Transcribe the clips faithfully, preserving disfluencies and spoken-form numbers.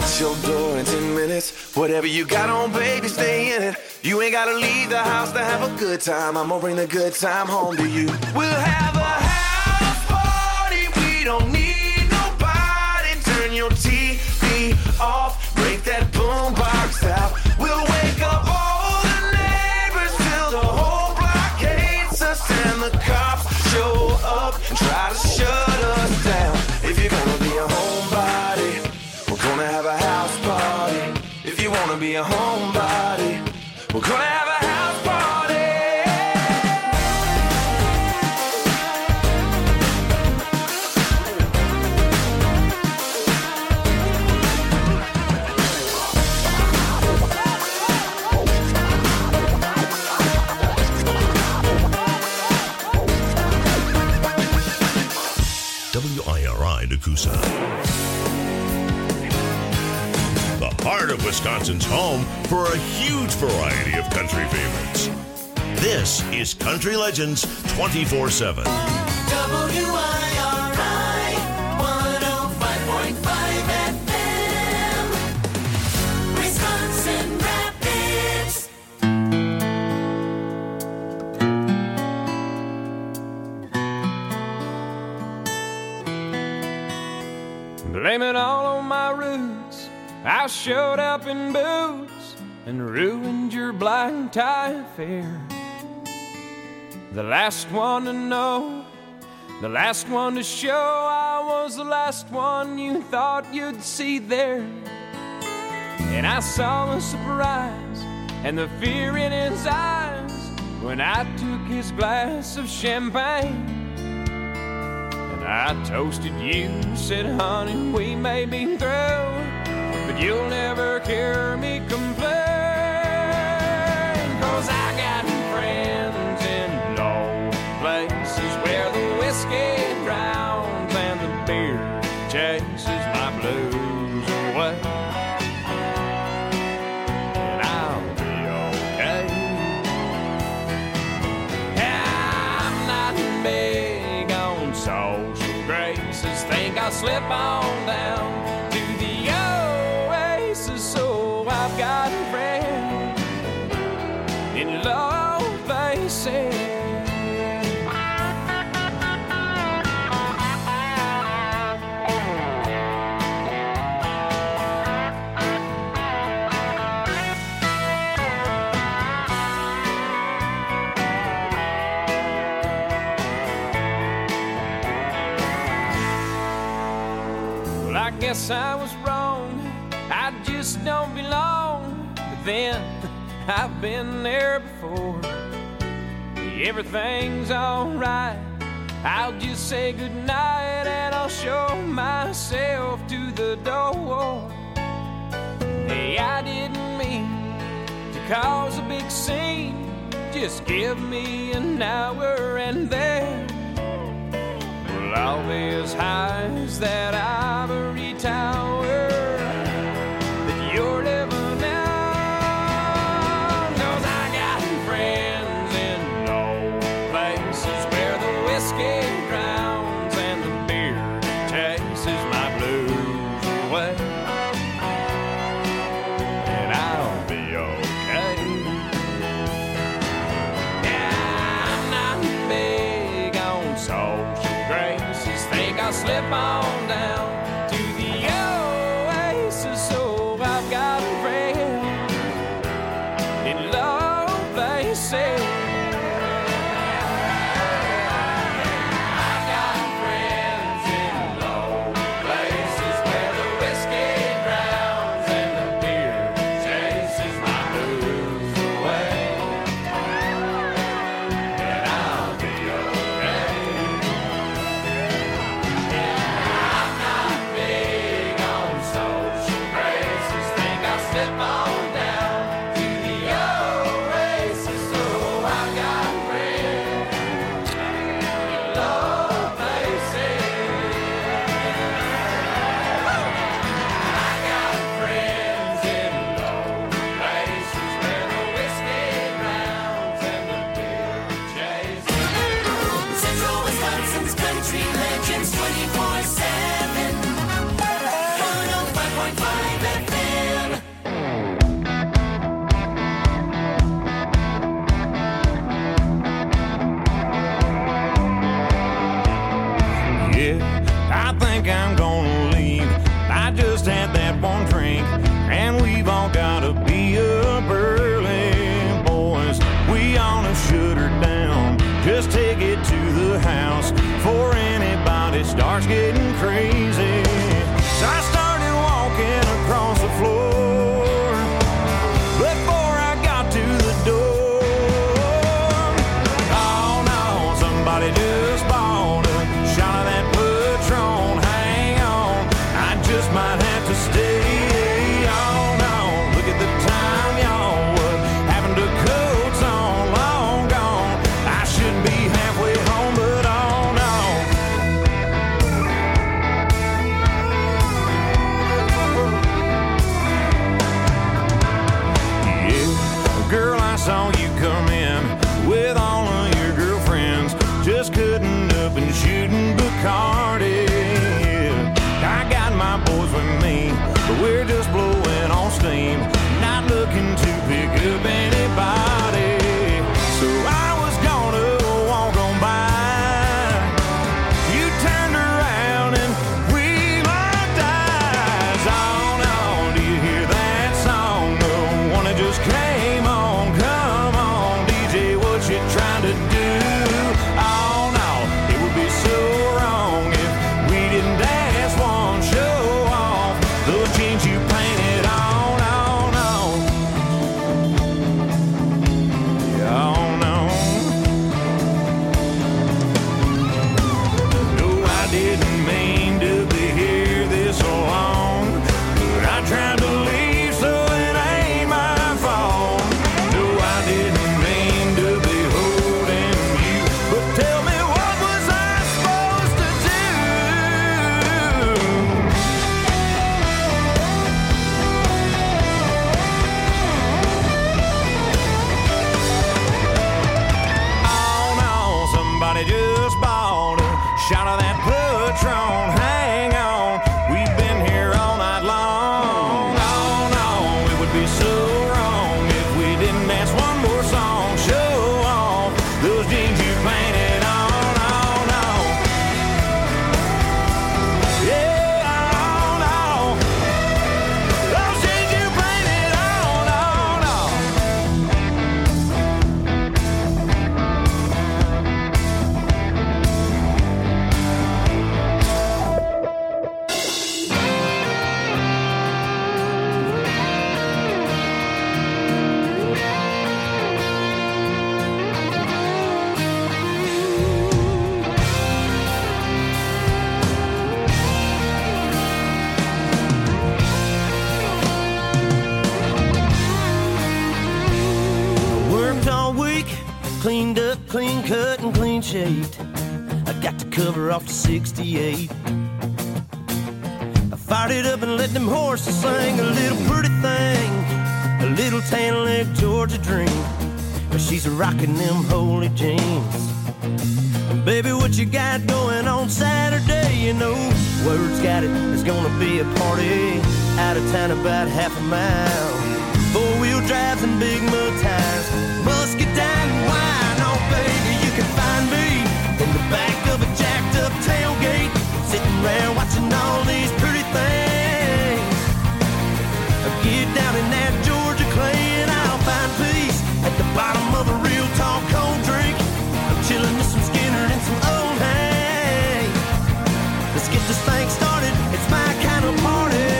out your door in ten minutes. Whatever you got on, baby, stay in it. You ain't gotta leave the house to have a good time. I'm gonna bring the good time home to you. We'll have a house party. We don't need nobody. Turn your T V off. Break that boombox out. We'll wake up all the neighbors till the whole block hates us. And the cops show up and try to shut us down. If you're gonna be a homebody, we're gonna have a house party. If you wanna be a homebody, we're gonna have a house party. W I R I Nakusa. The heart of Wisconsin's home for a huge variety of country favorites. This is Country Legends twenty-four seven. W I R I one oh five point five F M, Wisconsin Rapids. Blame it all on my roots. I showed up in boots and ruined your black tie affair. The last one to know, the last one to show, I was the last one you thought you'd see there. And I saw the surprise and the fear in his eyes when I took his glass of champagne. I toasted you, said, honey, we may be through, but you'll never hear me complain. Cause I got friends in low places where the whiskey drowns and the beer chases my blues away. And I'll be okay. I'm not big on social graces. Think I'll slip on down to the oasis. So I've got a friend in low places. Well, I guess I was wrong. I just don't belong. But then I've been there before. Everything's alright. I'll just say goodnight and I'll show myself to the door. Hey, I didn't mean to cause a big scene. Just give me an hour and then well, I'll be as high as that ivory tower that you're living on. Cause I got friends in low places where the whiskey drowns and the beer chases my blues away. And I'll be okay. Yeah, I'm not big on social graces. Think I'll slip on down to the oasis. So I've got a friend in low places. I've got friends in low places where the whiskey drowns and the beer chases my blues away. And I'll be okay. Yeah, I'm just might have to stay on, on. Look at the time, y'all, what happened to coats on, long gone. I should be halfway home, but on, on. Yeah, girl, I saw you come in with all of your girlfriends, just cutting up and shooting Bacardi. I got my boys with me, but we're just blowing on steam, not looking to pick up anybody. So I was gonna walk on by. You turned around and we locked eyes. On, on, do you hear that song? The one that just came on. Come on, D J, what you trying to do? Oh no, it would be so wrong if we didn't dance one show off. Those jeans you painted on, on, on. Yeah, on, on. No, I didn't mean to be here this long, but I tried to leave, so it ain't my fault. No, I didn't mean to be holding you, but tell me, what was I supposed to do? Oh no, somebody just bought a shot of that Patron. Hang on, we've been here all night long. Oh no, it would be so wrong if we didn't dance one more song. Show off those jeans you painted on, on, on. Yeah, on, on. Those jeans you painted on, on, on. Worked all week, cleaned up, clean cut, and clean shaved. I got the cover off the sixty-eight. I fired it up and let them horses sing a little pretty thing, a little tan leg Georgia dream. But she's rocking them holy jeans. And baby, what you got going on Saturday? You know, word's got it, there's gonna be a party out of town about half a mile. Four-wheel drives and big mud tires, musket down and wine. Oh, baby, you can find me in the back of a jacked-up tailgate, sitting around watching all these pretty things. Get down in that Georgia clay and I'll find peace at the bottom of a real tall cold drink. I'm chilling with some Skinner and some old hay. Let's get this thing started, it's my kind of party.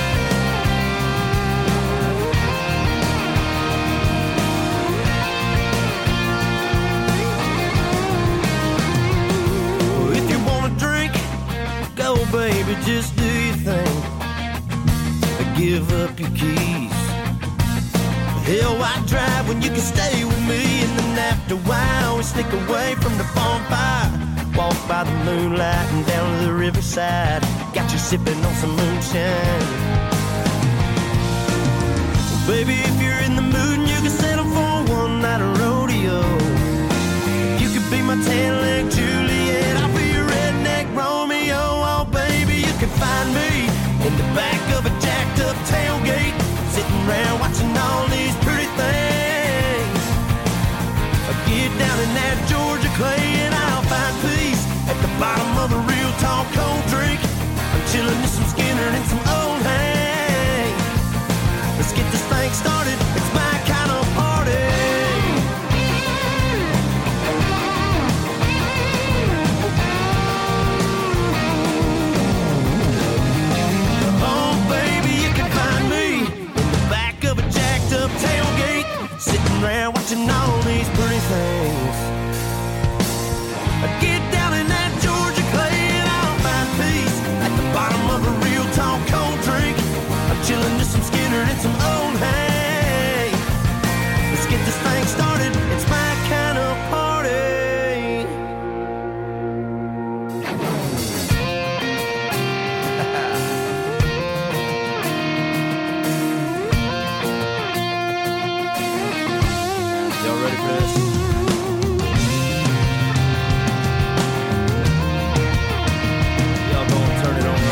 If you wanna drink, go baby, just do your thing. Give up your keys. Hell, why drive when you can stay with me? And then after a while, we sneak away from the bonfire, walk by the moonlight and down to the riverside. Got you sipping on some moonshine. Baby, if you're in the mood and you can settle for one night of rodeo, you could be my tan-leg Juliet, I'll be your redneck Romeo. Oh, baby, you can find me in the back of a jacked-up tailgate, sitting around watching all these pretty things. I get down in that Georgia clay and I'll find peace at the bottom of a real tall cold drink. I'm chilling with some Skinner and some old hay. Let's get this thing started, it's my kind of dinner and some old hay. Let's get this thing started. It's my kind of party. Y'all ready for this? Y'all gonna turn it on up.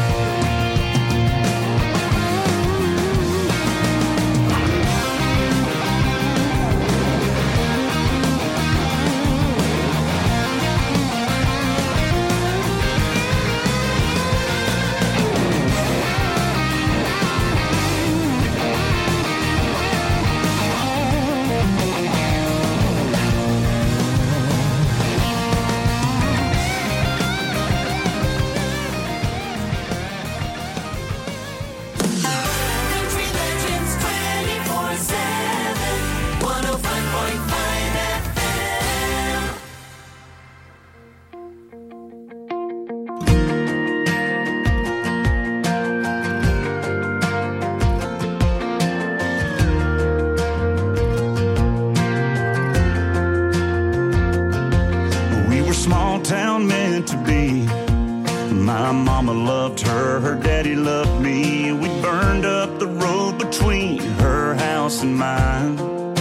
Country Legends twenty-four seven, one oh five point five F M. We were small town meant to be. My mama loved her, her daddy loved me. We burned up the road between her house and mine.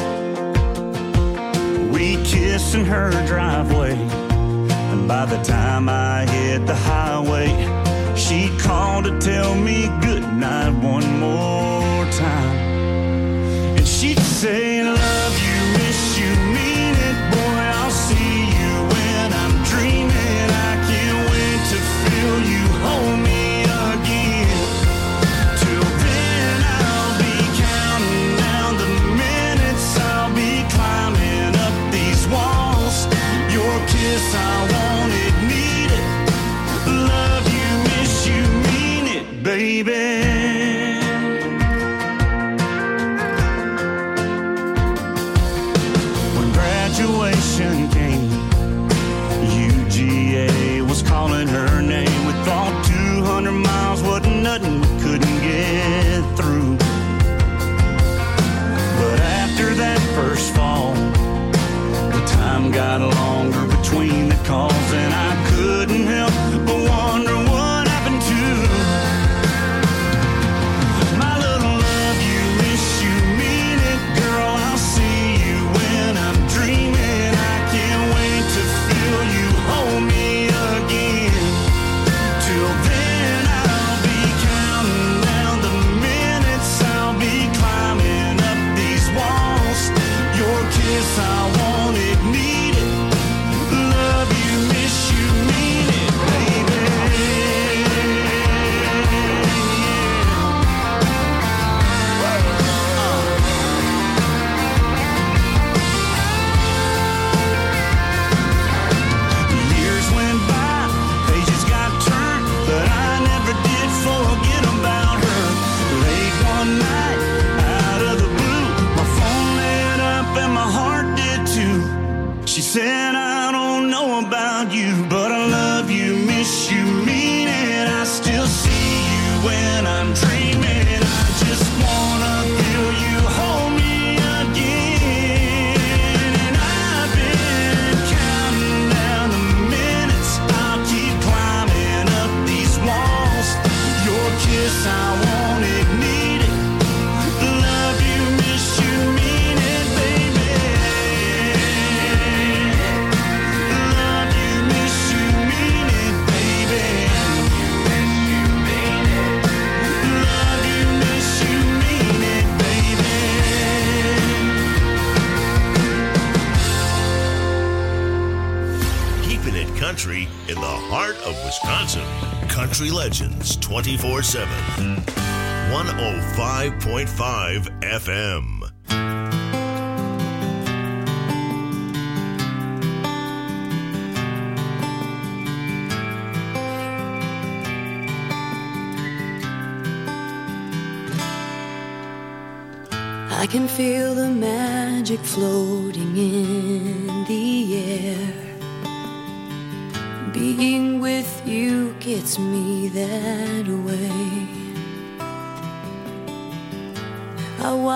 We kissed in her driveway, and by the time I hit the highway, she called to tell me goodnight one more time. And she'd say, love you, miss you, mean it, boy, I'll see you when I'm dreaming. I can't wait to feel you hold me again. Till then I'll be counting down the minutes, I'll be climbing up these walls. Your kiss, I want it, need it. Love you, miss you, mean it, baby. When graduation came, U G A was calling her name. We thought two hundred miles wasn't nothing, we couldn't get through. But after that first fall, the time got longer between the calls, and I couldn't help but wonder what happened to my little love you, miss you, mean it, girl, I'll see you when I'm dreaming. I can't wait to feel you hold me again. Till then I'll be counting down the minutes, I'll be climbing up these walls. Your kiss, I want it, need it. Love you, miss you, mean it, baby. Years went by, pages got turned, but I never did forget about her. Late one night, out of the blue, my phone lit up and my heart did too. She said, I don't know about you, but I love you, miss you, mean it. I still see you when I'm dreaming. I just wanna feel you hold me again. And I've been counting down the minutes, I'll keep climbing up these walls. Your kiss, I want it, need it. Love you, miss you, mean it, baby. Love you, miss you, mean it, baby. Love you, miss you, mean it, baby. Keeping it country in the heart of Wisconsin. Country Legends twenty-four seven. one oh five point five F M. I can feel the magic floating in the air. Being with you gets me that way.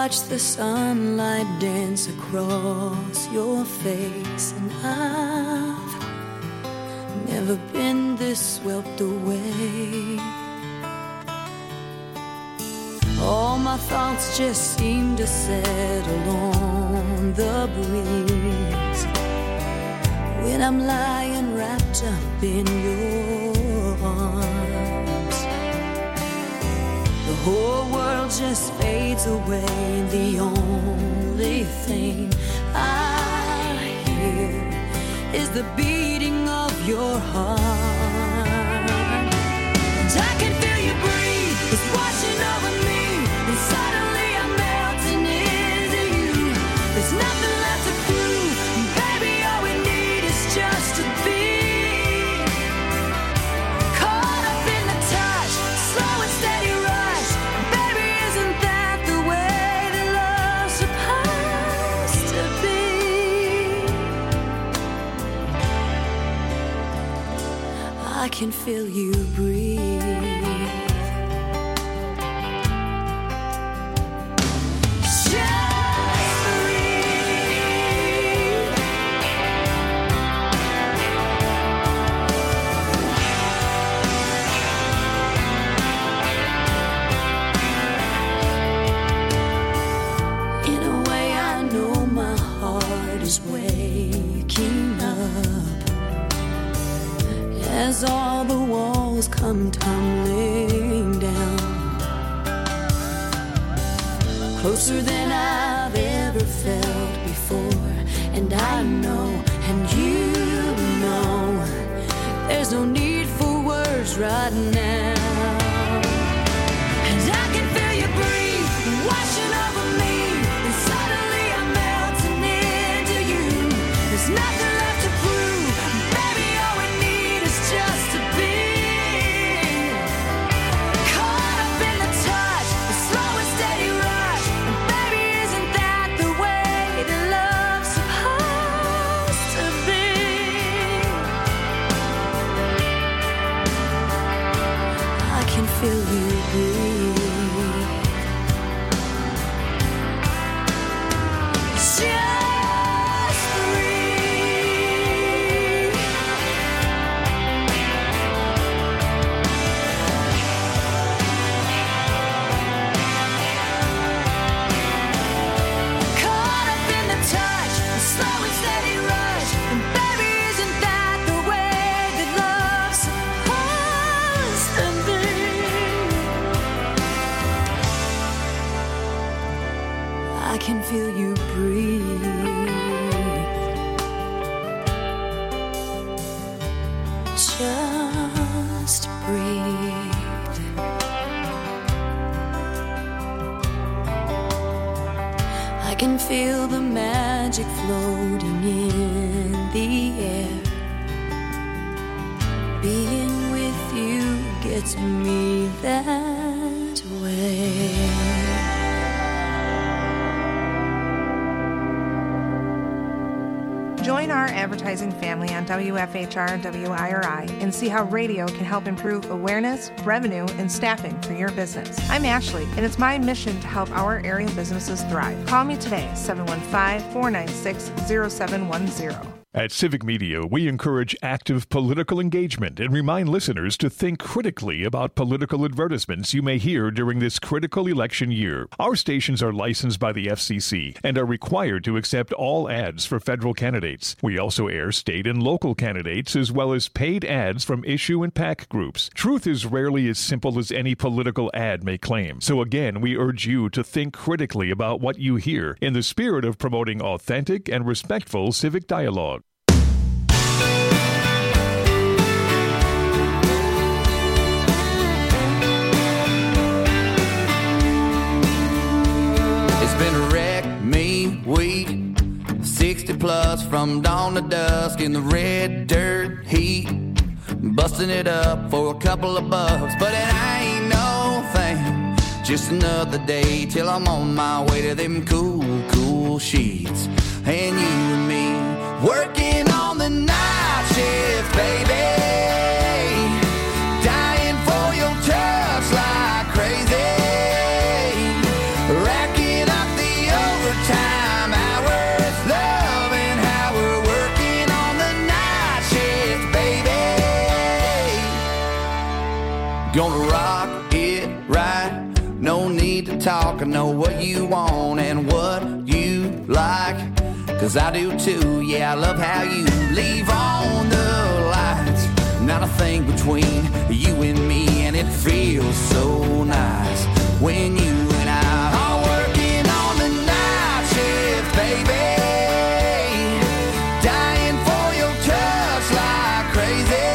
watch the sunlight dance across your face, and I've never been this swept away. All my thoughts just seem to settle on the breeze when I'm lying wrapped up in your arms. The whole world just fades away, and the only thing I hear is the beating of your heart. And I can feel you breathe, it's washing over me, and suddenly I'm melting into you. There's nothing left to prove, baby, all we need is just to be caught up in the touch, slow and steady rush. Baby, isn't that the way that love's supposed to be? I can feel you breathe. As all the walls come tumbling down, closer than I've ever felt before. And I know, and you know, there's no need for words right now. And I can feel you breathe, washing over me, and suddenly I'm melting into you. There's nothing left to prove, baby, all we need is just to be caught up in the touch, the slow and steady rush. And baby, isn't that the way that love's supposed to be? I can feel you breathe. Just breathe. Caught up in the touch, the slow and steady rush. And baby, isn't that the way that love's supposed to be? I can feel you breathe. Just breathe. I can feel the magic floating in the air. Being with you gets me that way. Join our advertising family on W F H R and W I R I and see how radio can help improve awareness, revenue, and staffing for your business. I'm Ashley, and it's my mission to help our area businesses thrive. Call me today, seven one five, four nine six, zero seven one zero. At Civic Media, we encourage active political engagement and remind listeners to think critically about political advertisements you may hear during this critical election year. Our stations are licensed by the F C C and are required to accept all ads for federal candidates. We also air state and local candidates as well as paid ads from issue and PAC groups. Truth is rarely as simple as any political ad may claim. So again, we urge you to think critically about what you hear in the spirit of promoting authentic and respectful civic dialogue. Been a wreck, me, week, sixty plus from dawn to dusk in the red dirt heat, busting it up for a couple of bucks, but it ain't no thing, just another day till I'm on my way to them cool, cool sheets, and you and me, working on the night shift, baby, dying for your touch like crazy, racking up the to talk. I know what you want and what you like, 'cause I do too. Yeah, I love how you leave on the lights. Not a thing between you and me, and it feels so nice when you and I are working on the night shift, baby. Dying for your touch like crazy.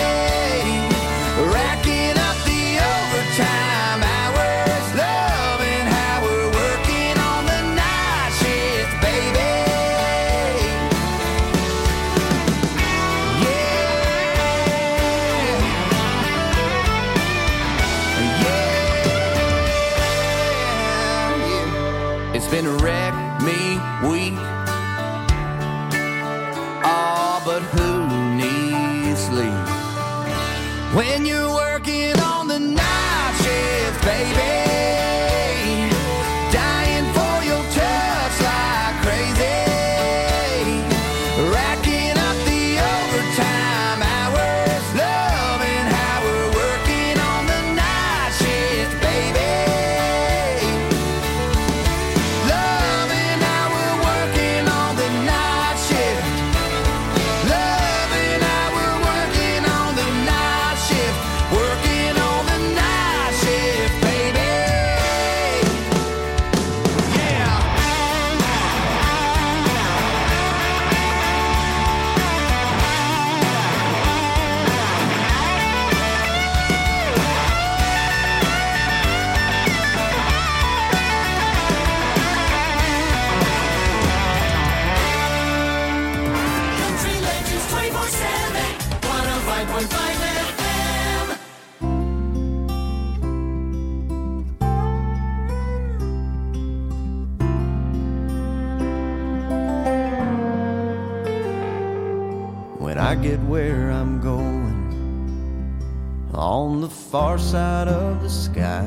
Racking up the overtime hours, loving how we're working on the night shift, baby. It's been a wreck me week. Oh, but who needs sleep when you're working on the night shift, baby? Dying for your touch like crazy. Racking up the overtime hours, loving how we're working on the night shift, baby. Loving how we're working on the night shift. Loving how we're working on the night shift. Working on the night shift, baby. Yeah. Country Legends twenty-four seven, one oh five point five F M. When I get where I'm going, on the far side of the sky,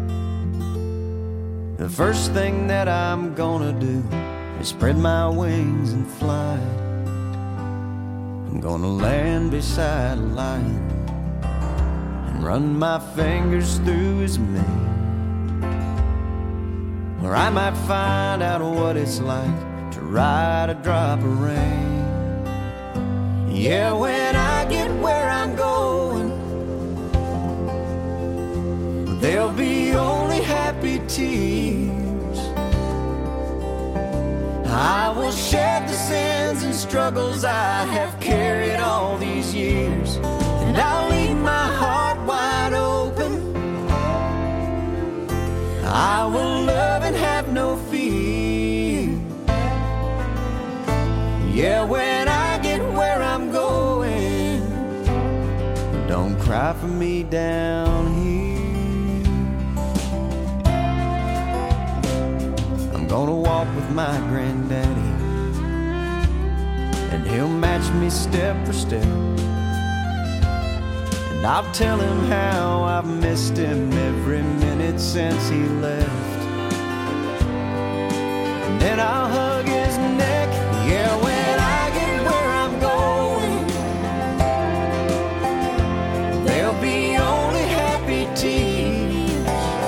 the first thing that I'm gonna do is spread my wings and fly. I'm gonna land beside a lion and run my fingers through his mane, or I might find out what it's like to ride a drop of rain. Yeah, when I get where I'm going, there'll be only happy tears. I will shed the sins and struggles I have carried all these years, and I'll leave my heart wide open. I will love and have no fear. Yeah, when I get where I'm going, don't cry for me down here. I'm gonna walk with my granddaddy, and he'll match me step for step, and I'll tell him how I've missed him every minute since he left. And then I'll hug his neck. Yeah, when I get where I'm going, there'll be only happy tears.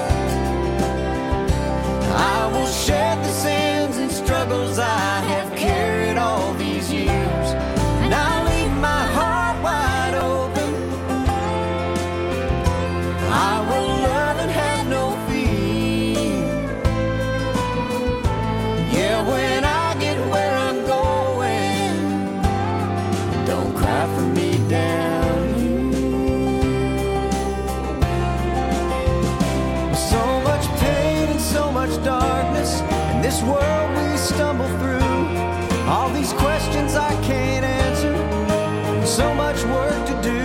I will shed the sins and struggles I have carried all these years, and I'll leave my heart wide open. I will love and have no fear. Yeah, when I get where I'm going, don't cry for me down here. So much pain and so much darkness in this world we stumble through. All these questions I can't answer, so much work to do.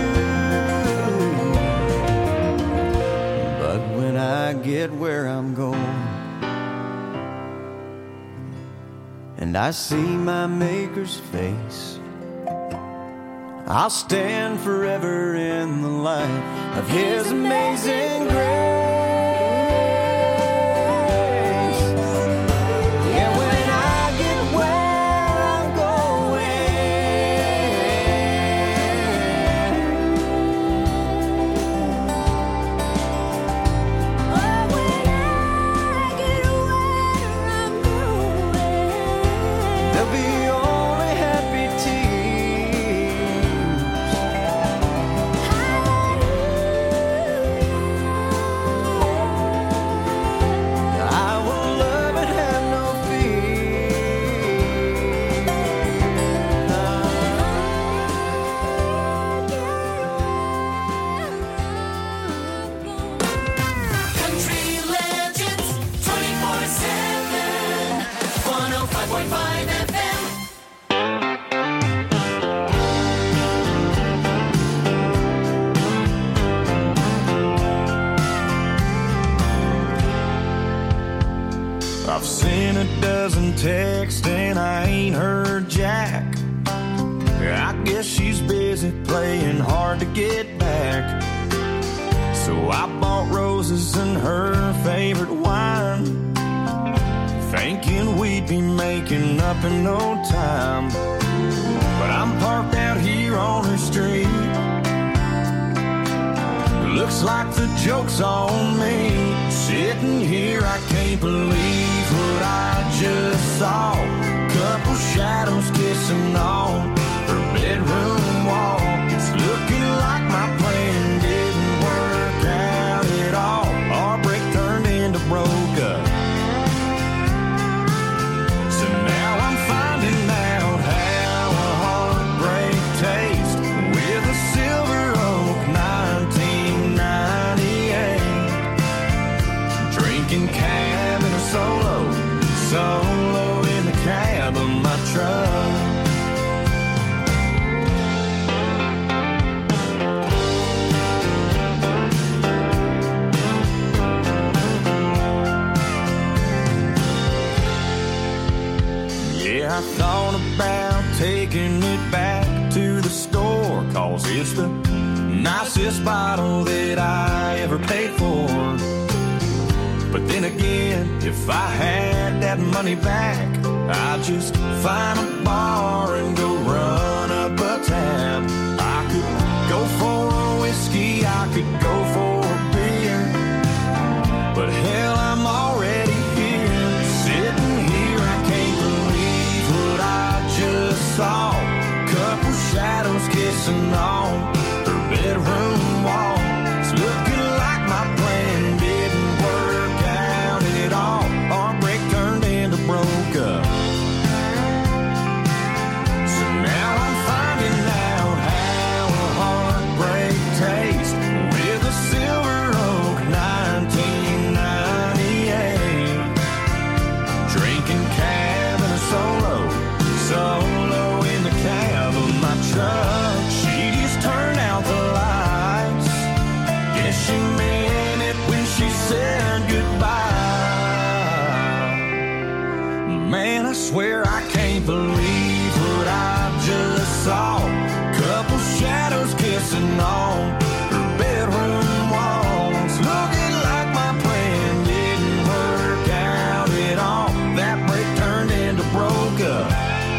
But when I get where I'm going, and I see my Maker's face, I'll stand forever in the light of His amazing grace. Yeah, when I get where I'm going, oh, when I I've sent a dozen texts and I ain't heard jack. I guess she's busy playing hard to get back. So I bought roses and her favorite wine, thinking we'd be making up in no time. But I'm parked out here on her street. Looks like the joke's on me. Sitting here, I can't believe what I just saw. Couple shadows kissing on her bedroom wall. It's looking like my plan didn't work out at all. Our break turned into broke up. So now I'm finding out how a heartbreak tastes with a Silver Oak nineteen ninety-eight. Drinking cab in a solo, solo in the cab of my truck. I thought about taking it back to the store, 'cause it's the nicest bottle that I ever paid for. But then again, if I had that money back, I'd just find a bar and go run up a tab. I could go for a whiskey, I could go for a beer, but hell, I'm already here, sitting here. I can't believe what I just saw. Couple shadows kissing on her bedroom wall. It's looking like my plan didn't work out at all. Our break turned into broke up. So now I'm finding out how a heartbreak tastes with a Silver Oak nineteen ninety-eight. Drinking cab and a solo, solo in the cab of my truck. She just turned out the lights. Guess she meant it when she said goodbye. Man, I swear I can't believe what I just saw. Couple shadows kissing on her bedroom walls. Looking like my plan didn't work out at all. That break turned into broke up.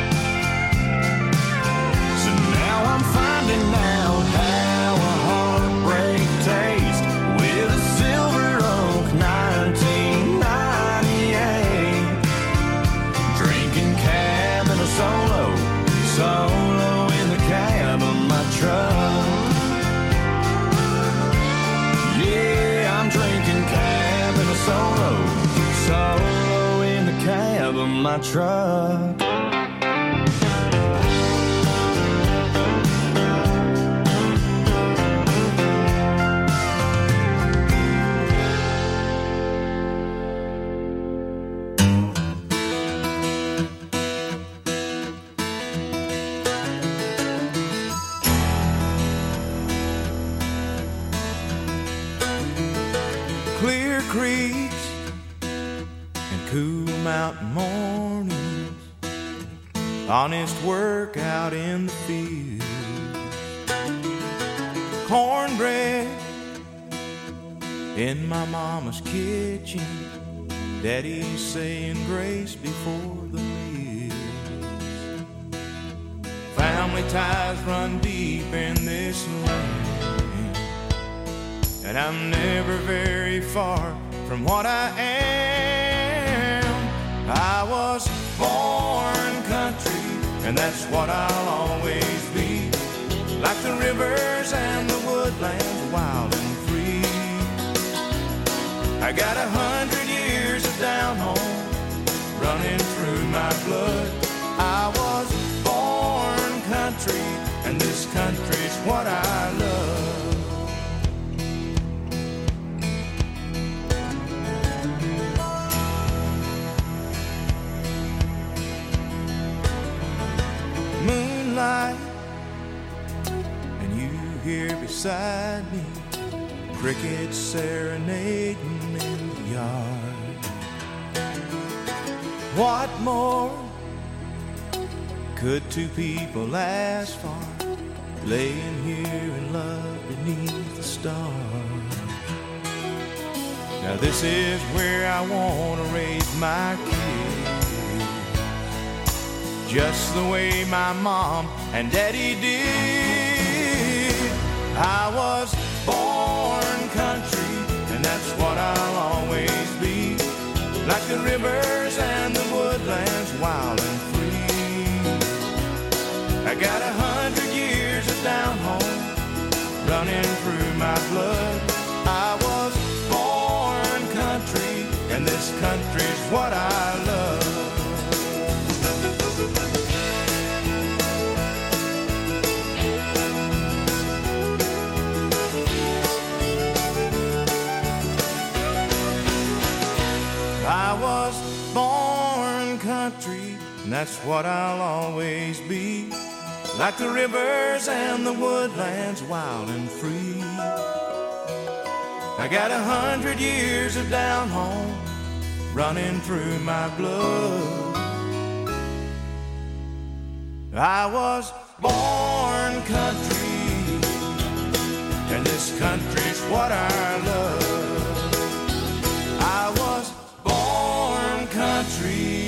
So now I'm finding out how a heartbreak tastes with a Silver Oak nineteen ninety-eight. Drinking cab and a solo, solo in the cab of my truck. Yeah, I'm drinking cab and a solo, solo in the cab of my truck. Clear creeks and cool mountain mornings, honest work out in the field, cornbread in my mama's kitchen, daddy's saying grace before the meal. Family ties run deep in this land, and I'm never very far from what I am. I was born country, and that's what I'll always be. Like the rivers and the woodlands, wild and free. I got a hundred years of down home running through my blood. I was born country, and this country's what I love. Moonlight, and you here beside me, crickets serenading in the yard. What more could two people ask for, laying here in love beneath the stars? Now this is where I want to raise my kids, just the way my mom and daddy did. I was born country, and that's what I'll always be, like the rivers and the woodlands, wild and free. I got a hundred years of down home running through my blood. I was born country, and this country's what I love. I was born country, and that's what I'll always be, like the rivers and the woodlands, wild and free. I got a hundred years of down home running through my blood. I was born country, and this country's what I love. I was born country.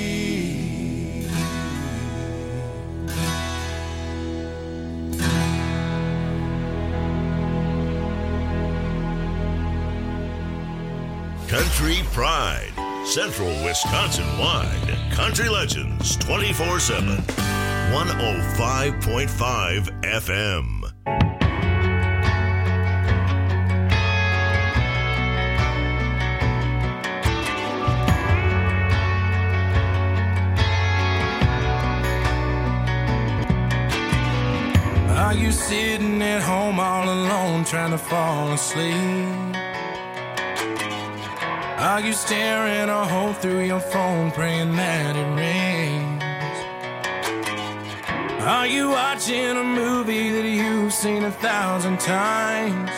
Country Pride, Central Wisconsin-wide. Country Legends, twenty-four seven. one oh five point five F M. Are you sitting at home all alone trying to fall asleep? Are you staring a hole through your phone praying that it rains? Are you watching a movie that you've seen a thousand times?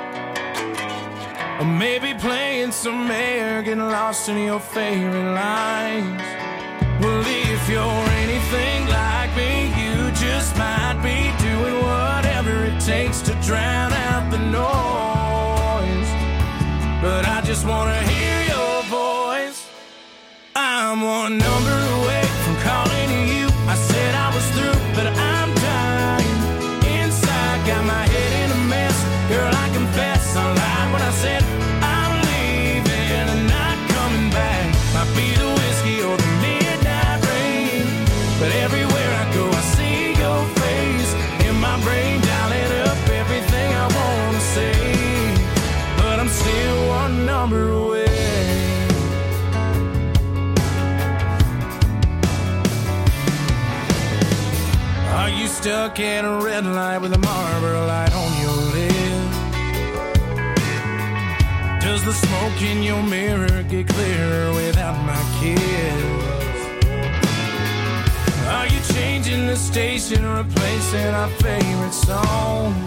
Or maybe playing some air, getting lost in your favorite lines? Well, if you're anything like me, you just might be doing whatever it takes to drown out the noise. But I just want to hear your voice. I'm one number away from calling you. I said I was through, but I'm dying inside. Got my head in a mess. Girl, I confess I lied when I said I'm leaving and not coming back. Might be the whiskey or the midnight rain, but everywhere I go I see your face in my brain, dialing up everything I want to say. But I'm still one number away. Are you stuck at a red light with a Marlboro light on your lip? Does the smoke in your mirror get clearer without my kiss? Are you changing the station, replacing our favorite song?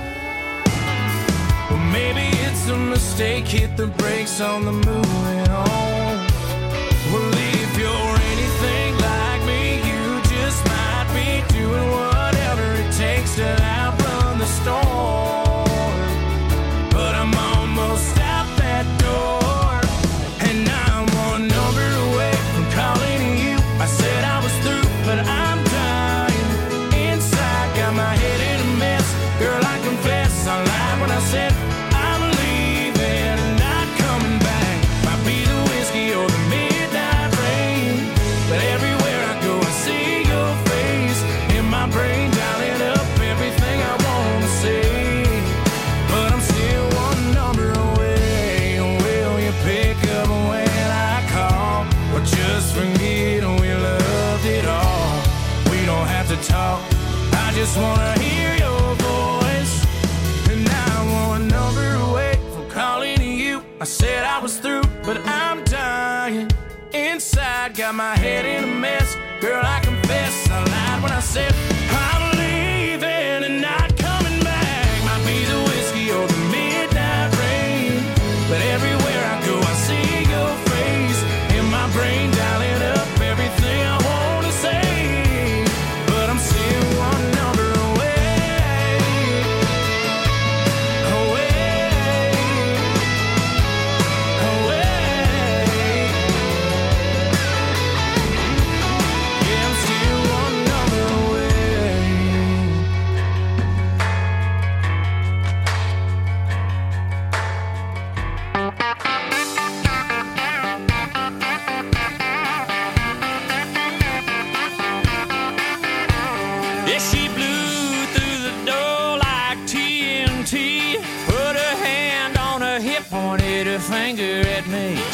Or maybe it's a mistake, hit the brakes on the moving on. Well, if you're anything like me, you just might be doing whatever it takes to outrun the storm. But I'm almost out that door, and I'm one number away from calling you. I said I was through, but I'm dying inside. Got my head in a mess. Girl, I confess I lied when I said I'm leaving and not coming back. Might be the whiskey or the midnight rain, but everywhere I go I see your face in my brain, dialing up everything I want to say. But I'm still one number away. Will you pick up when I call, or just forget we loved it all? We don't have to talk, I just wanna hear your voice. And I'm one number away from calling you. I said I was through, but I'm dying inside. Got my head in a mess. Girl, I confess I lied when I said I'm leaving and not coming back. Might be the whiskey or the midnight rain, but everywhere I go I see your face in my brain, dialing up everything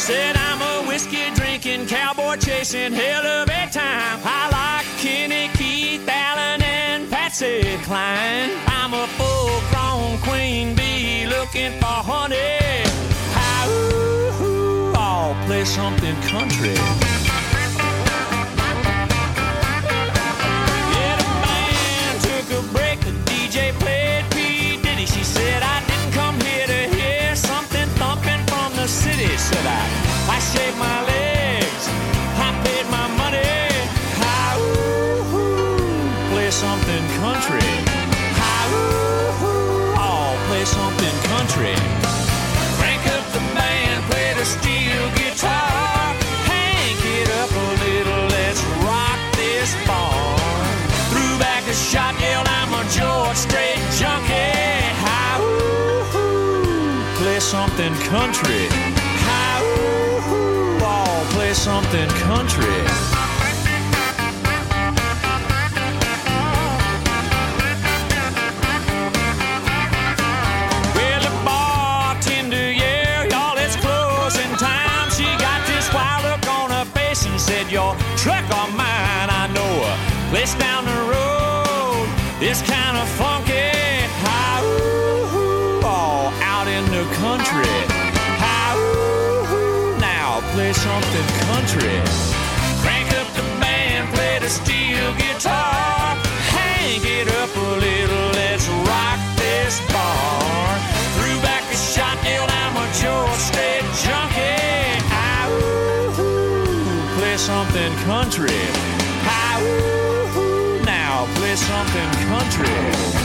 said I'm a whiskey drinking, cowboy chasing, hell of a time. I like Kenny, Keith, Allen, and Patsy Cline. I'm a full-grown queen bee looking for honey. Hi-ooh, I'll play something country. Yeah, the band took a break, the D J played P. Diddy. She said I didn't come here to hear something thumping from the city. Said I, I shaved my legs, I paid my money. Hi-ooh, play something country. Hi-ooh, I'll play something country. Crank up the band, play the steel guitar. Hank it up a little, let's rock this bar. Threw back a shot, yelled I'm a George Strait junkie. Hi-ooh, play something country. Hi-ooh, I'll play something country. Well, the bartender, yeah, y'all, it's closing time. She got this wild look on her face and said, your truck or mine, I know a place down the road. It's kind of funky. Hi-ooh, all out in the country. Hi-ooh, now play something country. Crank up the band, play the steel guitar. Hang it up a little, let's rock this bar. Threw back a shot, yelled I'm a George Strait junkie. Hi-ooh, play something country. Hi-ooh, now play something country.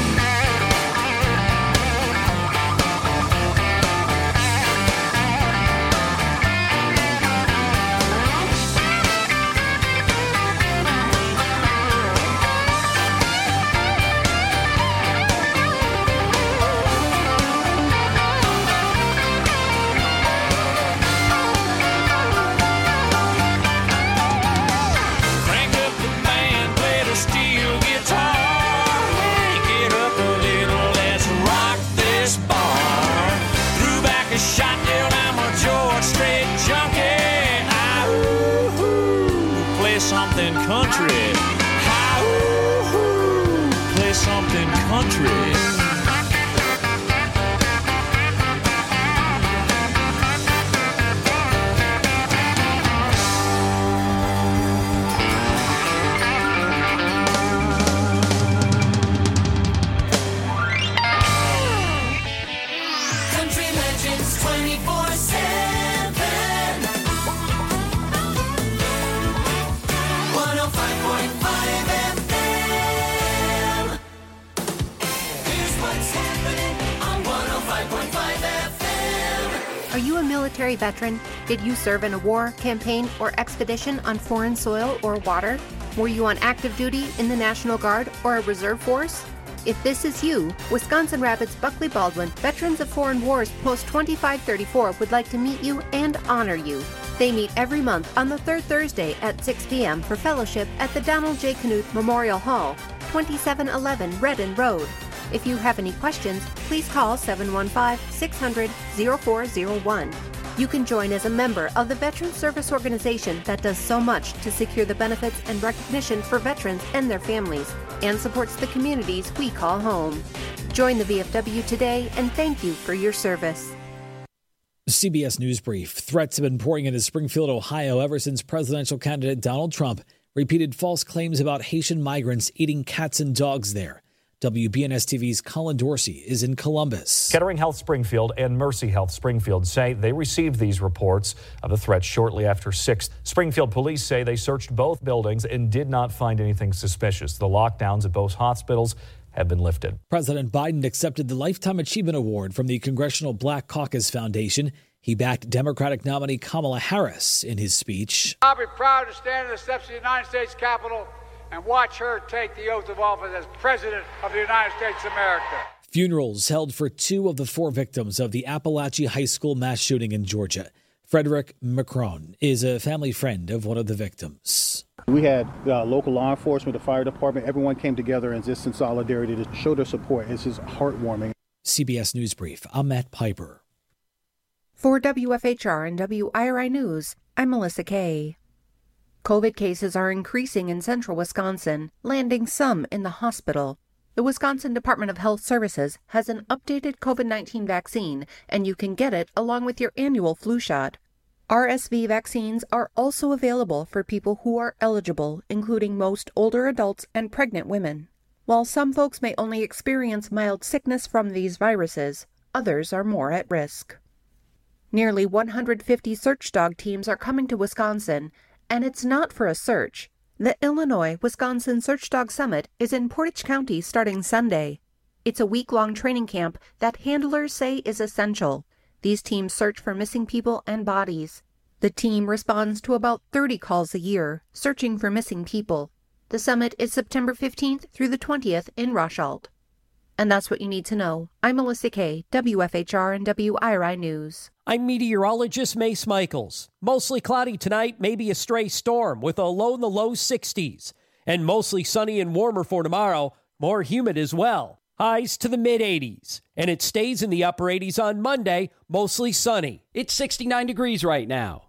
Something country. Hi-ooh, play something country. Country Legends twenty-four seven. one oh five point five F M. Here's what's happening on one oh five point five F M. Are you a military veteran? Did you serve in a war, campaign, or expedition on foreign soil or water? Were you on active duty in the National Guard or a reserve force? If this is you, Wisconsin Rapids Buckley Baldwin Veterans of Foreign Wars Post twenty-five thirty-four would like to meet you and honor you. They meet every month on the third Thursday at six p.m. for fellowship at the Donald J. Knuth Memorial Hall, twenty-seven eleven Redden Road. If you have any questions, please call seven one five, six hundred, oh four oh one. You can join as a member of the Veterans Service Organization that does so much to secure the benefits and recognition for veterans and their families, and supports the communities we call home. Join the V F W today, and thank you for your service. C B S News Brief. Threats have been pouring into Springfield, Ohio ever since presidential candidate Donald Trump repeated false claims about Haitian migrants eating cats and dogs there. W B N S T V's Colin Dorsey is in Columbus. Kettering Health Springfield and Mercy Health Springfield say they received these reports of the threats shortly after six. Springfield police say they searched both buildings and did not find anything suspicious. The lockdowns at both hospitals have been lifted. President Biden accepted the Lifetime Achievement Award from the Congressional Black Caucus Foundation. He backed Democratic nominee Kamala Harris in his speech. I'll be proud to stand in the steps of the United States Capitol and watch her take the oath of office as President of the United States of America. Funerals held for two of the four victims of the Appalachia High School mass shooting in Georgia. Frederick McCrone is a family friend of one of the victims. We had uh, local law enforcement, the fire department, everyone came together and just in solidarity to show their support. It's just heartwarming. C B S News Brief, I'm Matt Piper. For W F H R and W I R I News, I'm Melissa Kay. COVID cases are increasing in central Wisconsin, landing some in the hospital. The Wisconsin Department of Health Services has an updated COVID nineteen vaccine, and you can get it along with your annual flu shot. R S V vaccines are also available for people who are eligible, including most older adults and pregnant women. While some folks may only experience mild sickness from these viruses, others are more at risk. Nearly one hundred fifty search dog teams are coming to Wisconsin, and it's not for a search. The Illinois-Wisconsin Search Dog Summit is in Portage County starting Sunday. It's a week-long training camp that handlers say is essential. These teams search for missing people and bodies. The team responds to about thirty calls a year, searching for missing people. The summit is September fifteenth through the twentieth in Rosshalt. And that's what you need to know. I'm Melissa Kay, W F H R and W I R I News. I'm meteorologist Mace Michaels. Mostly cloudy tonight, maybe a stray storm with a low in the low sixties. And mostly sunny and warmer for tomorrow, more humid as well. Highs to the mid-eighties. And it stays in the upper eighties on Monday, mostly sunny. It's sixty-nine degrees right now.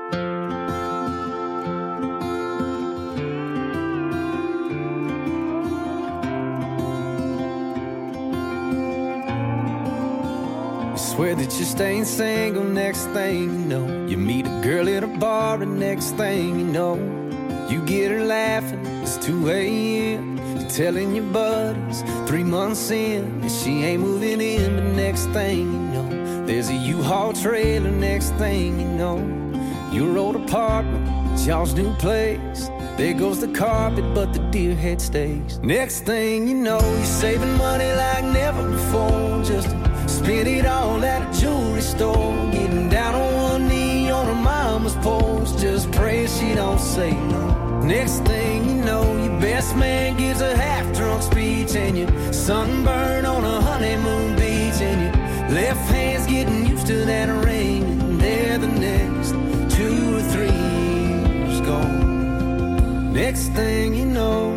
Swear that you're staying single, next thing you know, you meet a girl at a bar, and next thing you know, you get her laughing, it's two a.m. You're telling your buddies, three months in, and she ain't moving in, but next thing you know, there's a U-Haul trailer, next thing you know, your old apartment, it's y'all's new place. There goes the carpet, but the deer head stays. Next thing you know, you're saving money like never before, just spend it all at a jewelry store, getting down on one knee on her mama's porch, just pray she don't say no. Next thing you know, your best man gives a half-drunk speech, and you're sunburned on a honeymoon beach, and your left hand's getting used to that ring, and there the next two or three years gone. Next thing you know,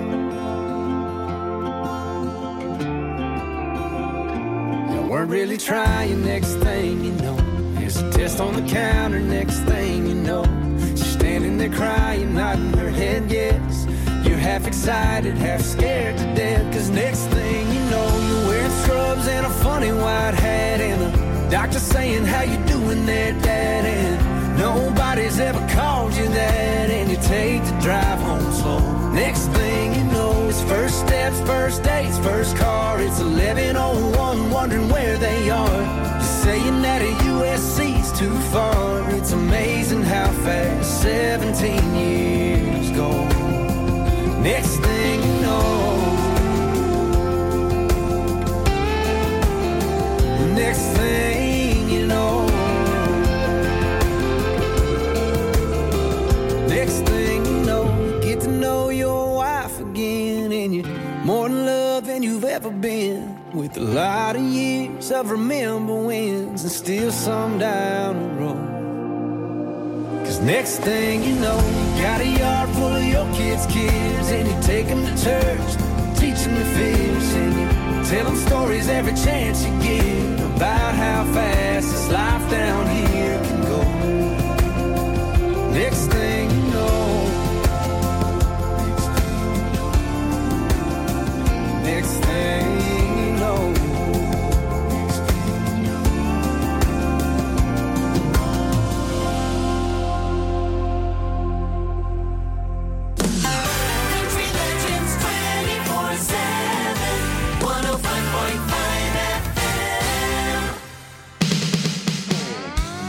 weren't really trying, next thing you know, there's a test on the counter, next thing you know, she's standing there crying, nodding her head yes, you're half excited, half scared to death, cause next thing you know, you're wearing scrubs and a funny white hat, and the doctor saying, how you doing there, Dad, and nobody's ever called you that, and you take the drive home slow. Next thing you know, it's first steps, first dates, first car, it's eleven oh one, wondering where they are. You're saying that a U S C's too far, it's amazing how fast seventeen years go. Next thing you know, next thing you know, next thing you know, you get to know your wife again, and you're more in love than you've ever been, with a lot of years of remember wins, and still some down the road. Cause next thing you know, you got a yard full of your kids' kids, and you take them to church, teach them to fish, and you tell them stories every chance you get about how fast this life down here can go. Next thing you know, next thing you know, Country Legends twenty-four seven, one oh five point five F M.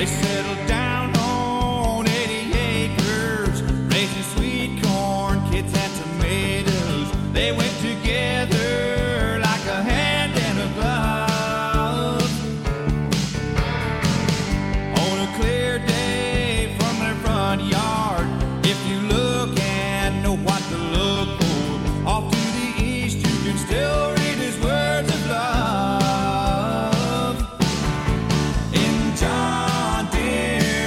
They settled down on eighty acres, raising sweet corn, kids and tomatoes. They went together like a hand and a glove. On a clear day from their front yard, if you look and know what to look for, off to the east you can still read his words of love. In John Deere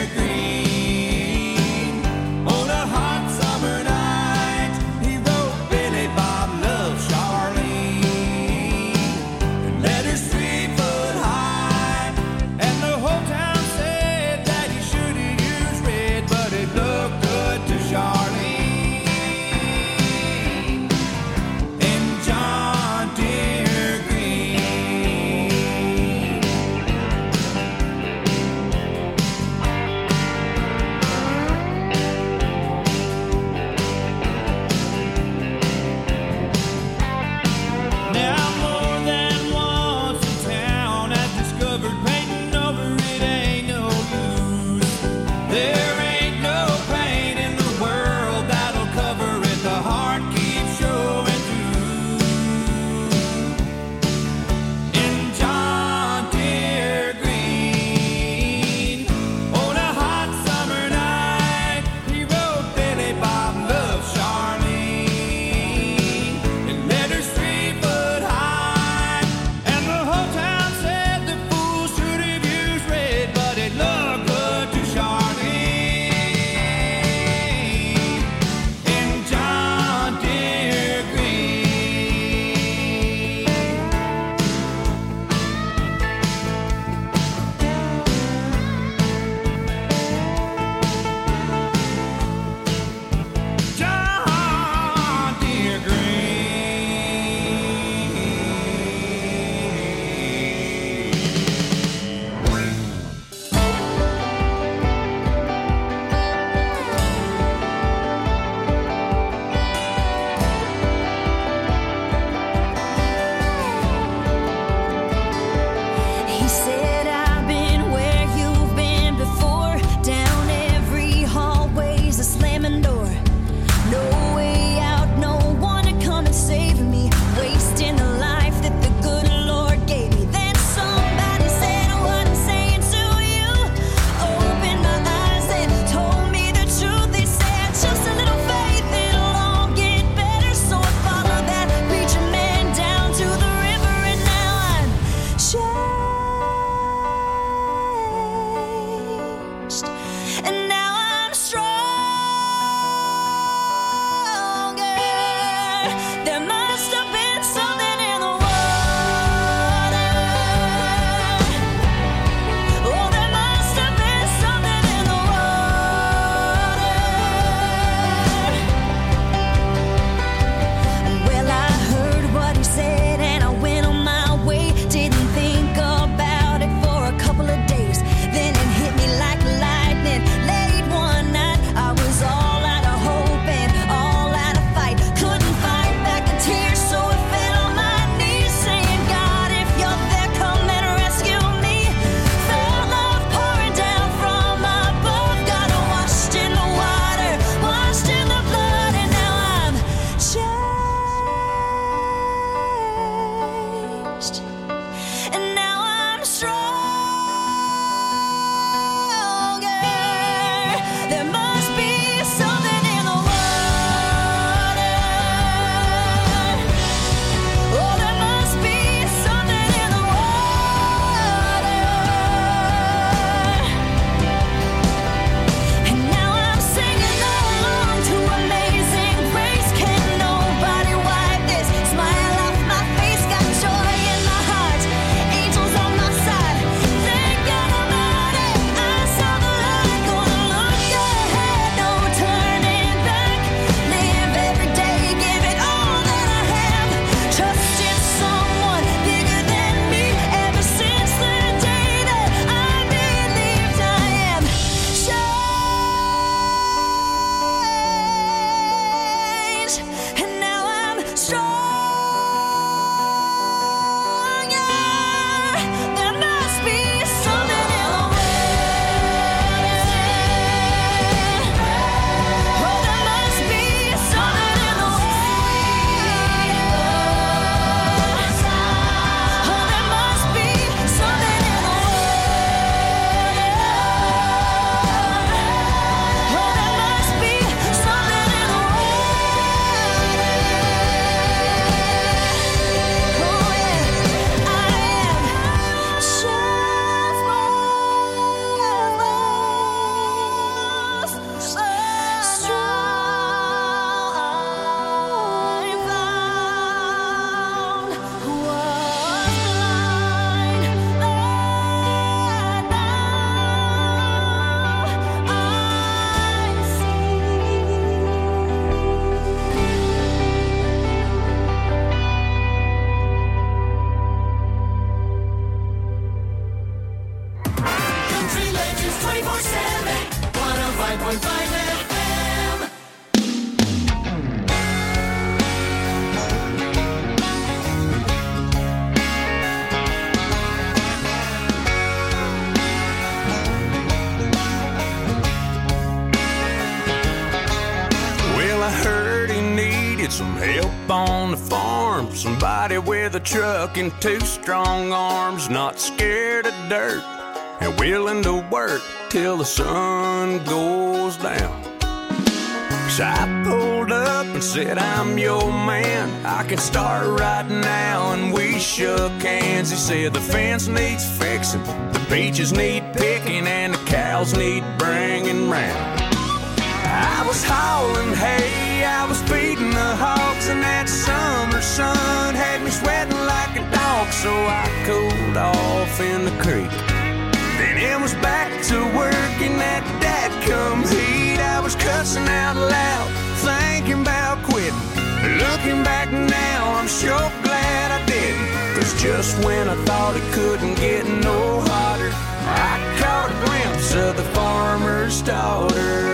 point five F M. Well, I heard he needed some help on the farm. Somebody with a truck and two strong arms, not scared of dirt and willing to work till the sun goes down. So I pulled up and said, I'm your man, I can start right now. And we shook hands. He said the fence needs fixing, the beaches need picking, and the cows need bringing round. I was hauling hay, I was feeding the hogs, and that summer sun had me sweating like a dog. So I cooled off in the creek. Then it was back to work in that dadgum heat. I was cussing out loud, thinking about quitting. Looking back now, I'm sure glad I didn't. 'Cause just when I thought it couldn't get no hotter, I caught a glimpse of the farmer's daughter.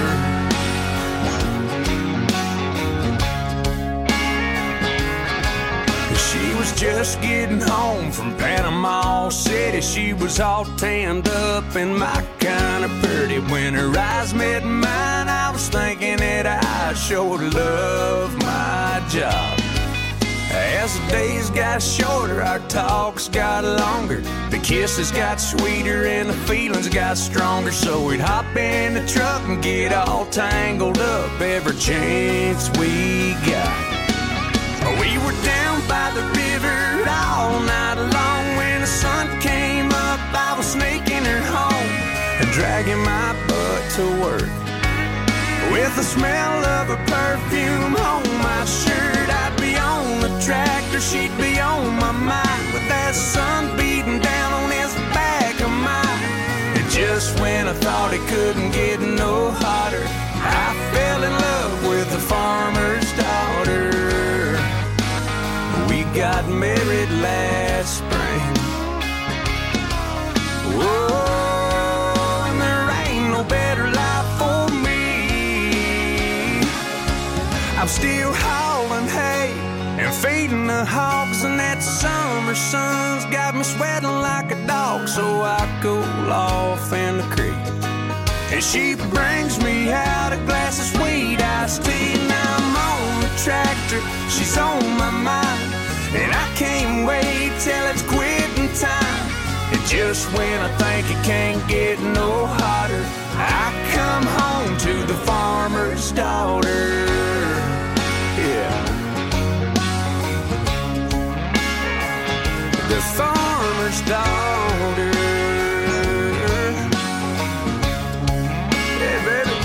She was just getting home from Panama City. She was all tanned up and my kind of pretty. When her eyes met mine, I was thinking that I sure love my job. As the days got shorter, our talks got longer. The kisses got sweeter and the feelings got stronger. So we'd hop in the truck and get all tangled up every chance we got. We were down by the river all night long. When the sun came up, I was sneaking her home and dragging my butt to work. With the smell of her perfume on my shirt, I'd be on the tractor, she'd be on my mind, with that sun beating down on his back of mine. And just when I thought it couldn't get no hotter, I fell in love with the farmer's daughter. We got married last spring. Whoa, and there ain't no better life for me. I'm still hauling hay and feeding the hogs, and that summer sun's got me sweating like a dog. So I cool off in the creek, and she brings me out a glass of sweet iced tea. Now I'm on the tractor, she's on my mind, and I can't wait till it's quitting time. And just when I think it can't get no hotter, I come home to the farmer's daughter. Yeah. The farmer's daughter. Yeah, baby.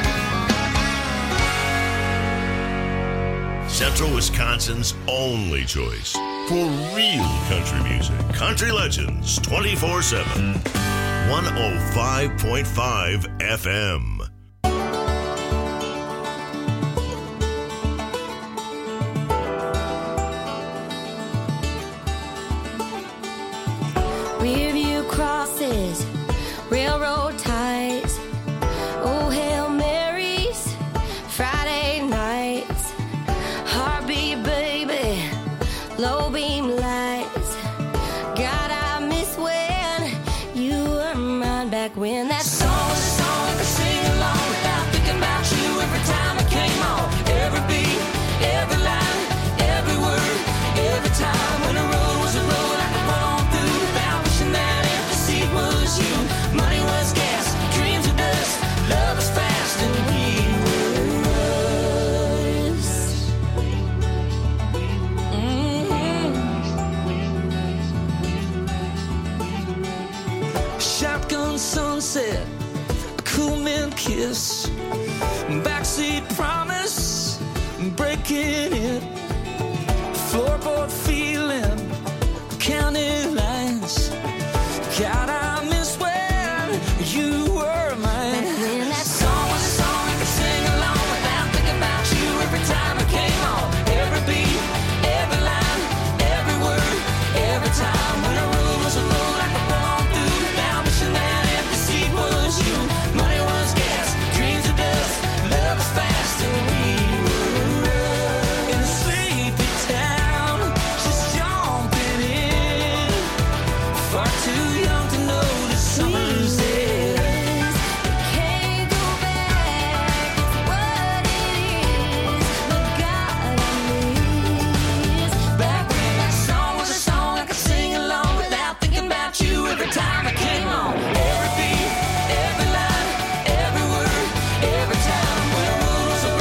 Central Wisconsin's only choice for real country music. Country Legends twenty-four seven. one oh five point five F M. Rearview crosses, railroad ties, oh Hail Marys, Friday nights, heartbeat baby, low beam lights. God, I miss when you were mine back when that song was a song I could sing along without thinking about you every time it came on. Every beat, every line, every word, every time when the road was a road I could run on through without wishing that empty seat was you. Money was gas, dreams were dust, love was fast, and we were us. Mm-hmm. Shotgun sunset, a cool mint kiss, backseat promise, breaking it, floorboard feeling, county lines. God, I miss when you